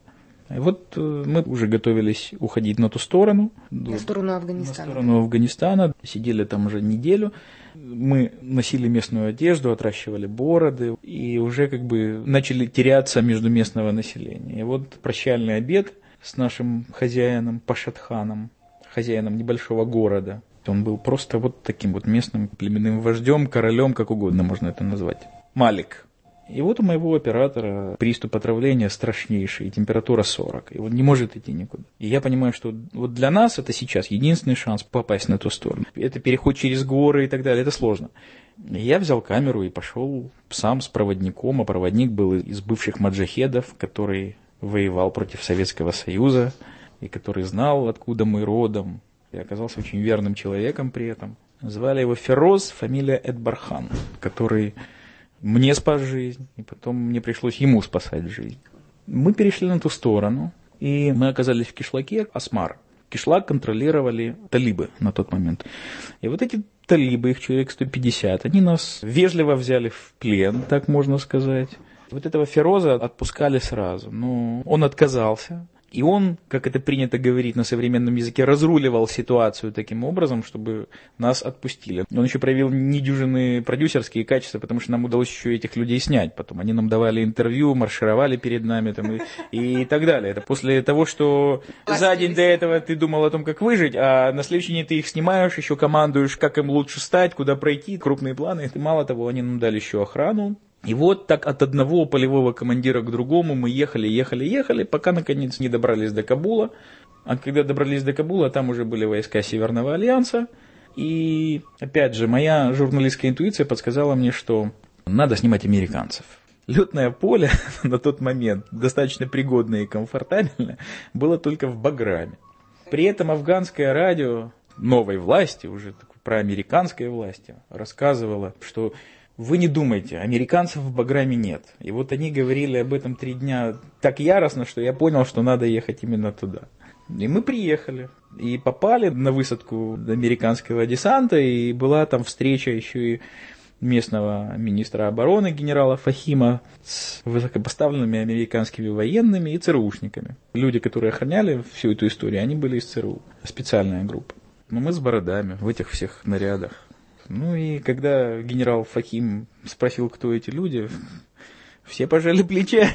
И вот мы уже готовились уходить на ту сторону. На сторону Афганистана. На сторону Афганистана. Сидели там уже неделю. Мы носили местную одежду, отращивали бороды. И уже как бы начали теряться между местного населения. И вот прощальный обед с нашим хозяином Пашатханом, хозяином небольшого города. Он был просто вот таким вот местным племенным вождем, королем, как угодно можно это назвать. Малик. И вот у моего оператора приступ отравления страшнейший, температура сорок, и он не может идти никуда. И я понимаю, что вот для нас это сейчас единственный шанс попасть на ту сторону. Это переход через горы и так далее, это сложно. И я взял камеру и пошел сам с проводником, а проводник был из бывших маджахедов, который воевал против Советского Союза, и который знал, откуда мы родом, и оказался очень верным человеком при этом. Звали его Фероз, фамилия Эдбархан, который... Мне спас жизнь, и потом мне пришлось ему спасать жизнь. Мы перешли на ту сторону, и мы оказались в кишлаке Асмар. Кишлак контролировали талибы на тот момент. И вот эти талибы, их человек сто пятьдесят, они нас вежливо взяли в плен, так можно сказать. Вот этого Фероза отпускали сразу, но он отказался. И он, как это принято говорить на современном языке, разруливал ситуацию таким образом, чтобы нас отпустили. Он еще проявил недюжинные продюсерские качества, потому что нам удалось еще этих людей снять потом. Они нам давали интервью, маршировали перед нами там, и, и так далее. Это после того, что за день до этого ты думал о том, как выжить, а на следующий день ты их снимаешь, еще командуешь, как им лучше стать, куда пройти, крупные планы. И мало того, они нам дали еще охрану. И вот так от одного полевого командира к другому мы ехали, ехали, ехали, пока наконец не добрались до Кабула. А когда добрались до Кабула, там уже были войска Северного Альянса. И опять же, моя журналистская интуиция подсказала мне, что надо снимать американцев. Летное поле на тот момент, достаточно пригодное и комфортабельное, было только в Баграме. При этом афганское радио новой власти, уже проамериканской власти, рассказывало, что вы не думайте, американцев в Баграме нет. И вот они говорили об этом три дня так яростно, что я понял, что надо ехать именно туда. И мы приехали. И попали на высадку американского десанта, и была там встреча еще и местного министра обороны генерала Фахима с высокопоставленными американскими военными и ЦРУшниками. Люди, которые охраняли всю эту историю, они были из ЦРУ, специальная группа. Но мы с бородами в этих всех нарядах. Ну и когда генерал Фахим спросил, кто эти люди, все пожали плечами.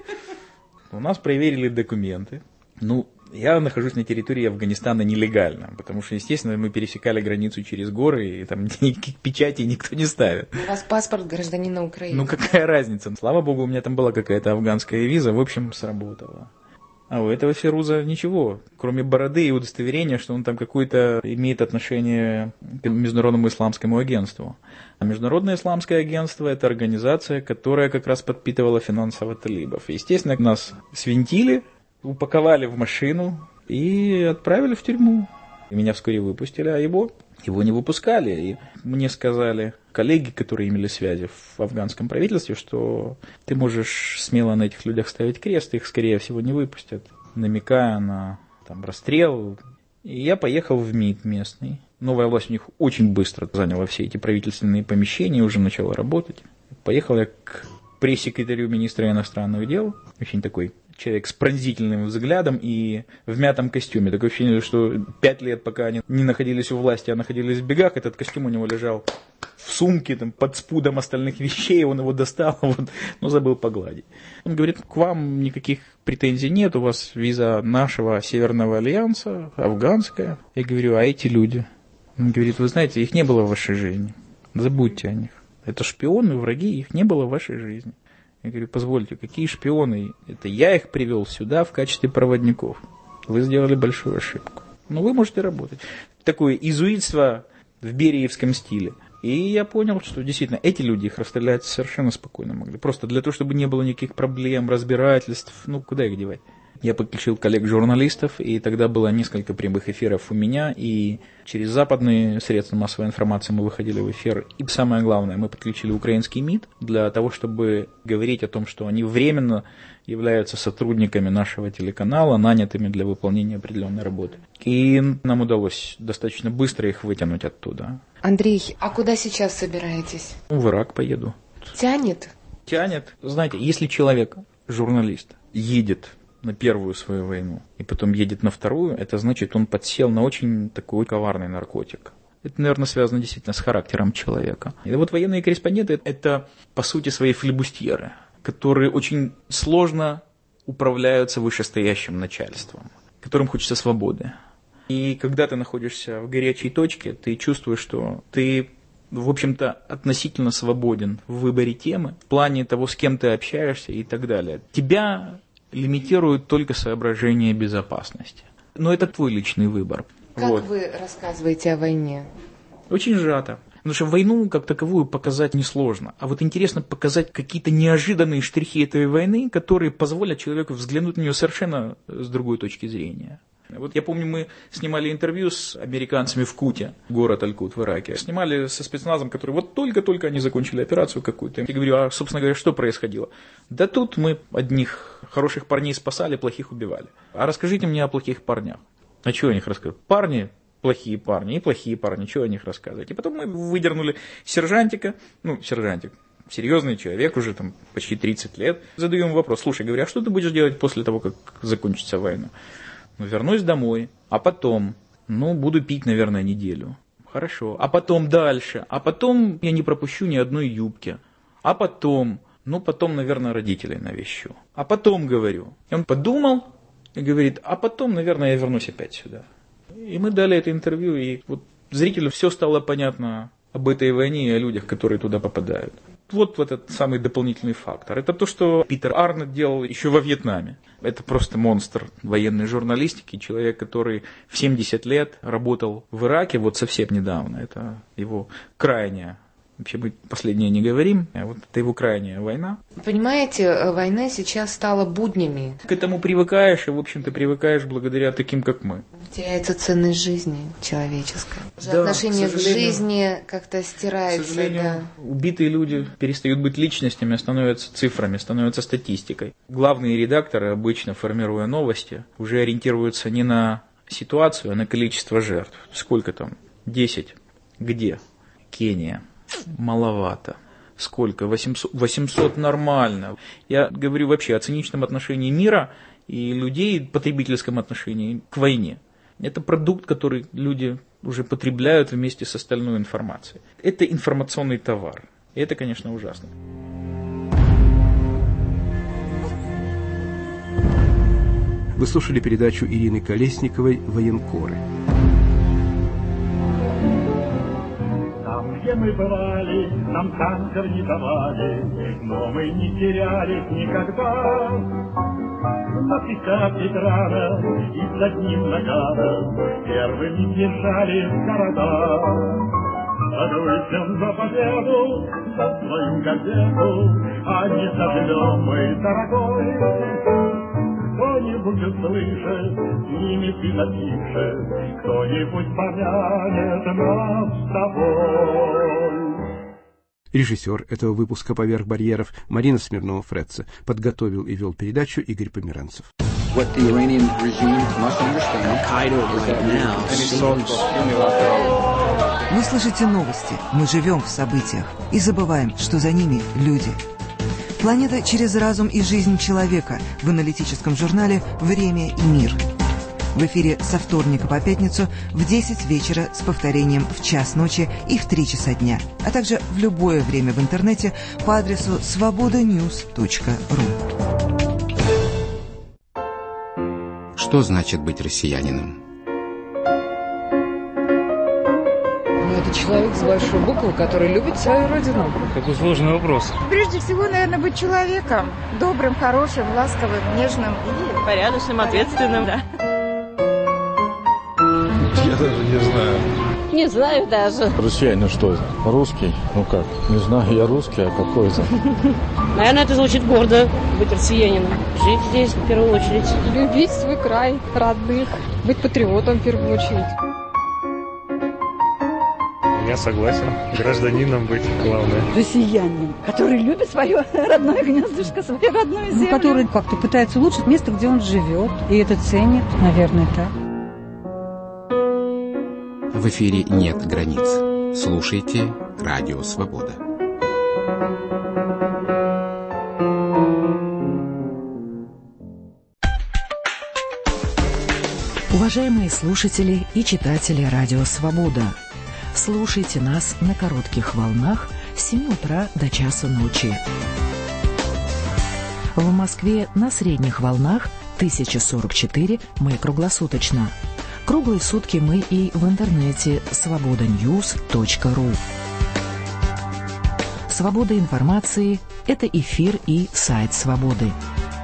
У нас проверили документы. Ну, я нахожусь на территории Афганистана нелегально, потому что, естественно, мы пересекали границу через горы, и там никаких печатей никто не ставит. У вас паспорт гражданина Украины. Ну, какая разница? Слава богу, у меня там была какая-то афганская виза, в общем, сработала. А у этого Феруза ничего, кроме бороды и удостоверения, что он там какое-то имеет отношение к Международному исламскому агентству. А Международное исламское агентство – это организация, которая как раз подпитывала финансово талибов. И, естественно, нас свинтили, упаковали в машину и отправили в тюрьму. И меня вскоре выпустили, а его, его не выпускали. И мне сказали коллеги, которые имели связи в афганском правительстве, что ты можешь смело на этих людях ставить крест, их, скорее всего, не выпустят, намекая на там, расстрел. И я поехал в МИД местный. Новая власть у них очень быстро заняла все эти правительственные помещения, уже начала работать. Поехал я к пресс-секретарю министра иностранных дел, очень такой человек с пронзительным взглядом и в мятом костюме. Такое ощущение, что пять лет, пока они не находились у власти, а находились в бегах, этот костюм у него лежал в сумке, там, под спудом остальных вещей, он его достал, вот, но забыл погладить. Он говорит, к вам никаких претензий нет, у вас виза нашего Северного альянса, афганская. Я говорю, а эти люди? Он говорит, вы знаете, их не было в вашей жизни, забудьте о них. Это шпионы, враги, их не было в вашей жизни. Я говорю, позвольте, какие шпионы? Это я их привел сюда в качестве проводников. Вы сделали большую ошибку. Но вы можете работать. Такое изуитство в бериевском стиле. И я понял, что действительно эти люди их расстрелять совершенно спокойно могли. Просто для того, чтобы не было никаких проблем, разбирательств. Ну, куда их девать? Я подключил коллег-журналистов, и тогда было несколько прямых эфиров у меня, и через западные средства массовой информации мы выходили в эфир. И самое главное, мы подключили украинский МИД для того, чтобы говорить о том, что они временно являются сотрудниками нашего телеканала, нанятыми для выполнения определенной работы. И нам удалось достаточно быстро их вытянуть оттуда. Андрей, а куда сейчас собираетесь? В Ирак поеду. Тянет? Тянет. Знаете, если человек, журналист, едет на первую свою войну и потом едет на вторую, это значит, он подсел на очень такой коварный наркотик. Это, наверное, связано действительно с характером человека. И вот военные корреспонденты – это, по сути, свои флебустьеры, которые очень сложно управляются вышестоящим начальством, которым хочется свободы. И когда ты находишься в горячей точке, ты чувствуешь, что ты, в общем-то, относительно свободен в выборе темы, в плане того, с кем ты общаешься и так далее. Тебя лимитируют только соображения безопасности. Но это твой личный выбор. Как вот. Вы рассказываете о войне? Очень сжато. Потому что войну как таковую показать несложно. А вот интересно показать какие-то неожиданные штрихи этой войны, которые позволят человеку взглянуть на нее совершенно с другой точки зрения. Вот я помню, мы снимали интервью с американцами в Куте, город Аль-Кут в Ираке. Снимали со спецназом, который вот только-только они закончили операцию какую-то. Я говорю, а, собственно говоря, что происходило? Да тут мы одних хороших парней спасали, плохих убивали. А расскажите мне о плохих парнях. А что о них рассказывать? Парни, плохие парни и плохие парни, что о них рассказывать? И потом мы выдернули сержантика, ну, сержантик, серьезный человек, уже там почти тридцать лет. Задаю ему вопрос, слушай, говорю, а что ты будешь делать после того, как закончится война? Ну, вернусь домой, а потом, ну, буду пить, наверное, неделю. Хорошо. А потом дальше. А потом я не пропущу ни одной юбки. А потом, ну, потом, наверное, родителей навещу. А потом, говорю. И он подумал и говорит, а потом, наверное, я вернусь опять сюда. И мы дали это интервью, и вот зрителю все стало понятно об этой войне и о людях, которые туда попадают. Вот, вот этот самый дополнительный фактор. Это то, что Питер Арнольд делал еще во Вьетнаме. Это просто монстр военной журналистики. Человек, который в семьдесят лет работал в Ираке, вот совсем недавно. Это его крайняя Вообще мы последнее не говорим, а вот это и в Украине война. Понимаете, война сейчас стала буднями. К этому привыкаешь, и, в общем-то, привыкаешь благодаря таким, как мы. Теряется ценность жизни человеческой. Да, отношение к, к жизни как-то стирается. К сожалению, да. Убитые люди перестают быть личностями, становятся цифрами, становятся статистикой. Главные редакторы, обычно формируя новости, уже ориентируются не на ситуацию, а на количество жертв. Сколько там? Десять. Где? Кения. Маловато. Сколько? восемьсот, восемьсот нормально. Я говорю вообще о циничном отношении мира и людей, потребительском отношении к войне. Это продукт, который люди уже потребляют вместе с остальной информацией. Это информационный товар. И это, конечно, ужасно. Вы слушали передачу Ирины Колесниковой «Военкоры». Где мы бывали, нам танков не давали, но мы не терялись никогда. На пятьдесят рано и с одним наганом первыми бежали в города. Подвысим за победу, за свою газету, а не заживем мы, дорогой. Кто-нибудь услышит, снимет и запишет, кто-нибудь помянет нас с тобой. Режиссер этого выпуска «Поверх барьеров» Марина Смирнова-Фретце. Подготовил и вел передачу Игорь Померанцев. Вы слышите новости, мы живем в событиях и забываем, что за ними люди. Планета через разум и жизнь человека в аналитическом журнале «Время и мир». В эфире со вторника по пятницу в десять вечера с повторением в час ночи и в три часа дня, а также в любое время в интернете по адресу свобода ньюс точка ру. Что значит быть россиянином? Это человек с большой буквы, который любит свою родину. Какой сложный вопрос. Прежде всего, наверное, быть человеком. Добрым, хорошим, ласковым, нежным. И порядочным, ответственным, да. Я даже не знаю. Не знаю даже. Россиянин что это? Русский? Ну как? Не знаю, я русский, а какой это? Наверное, это звучит гордо, быть россиянином. Жить здесь в первую очередь. Любить свой край, родных. Быть патриотом в первую очередь. Я согласен. Гражданином быть главное. Россиянин, который любит свое родное гнездышко, свою родную землю. Ну, который как-то пытается улучшить место, где он живет. И это ценит, наверное, так. В эфире «Нет границ». Слушайте Радио Свобода. Уважаемые слушатели и читатели Радио Свобода, слушайте нас на коротких волнах с семи утра до часа ночи. В Москве на средних волнах тысяча сорок четыре мы круглосуточно. Круглые сутки мы и в интернете свобода ньюс точка ру. Свобода информации – это эфир и сайт Свободы.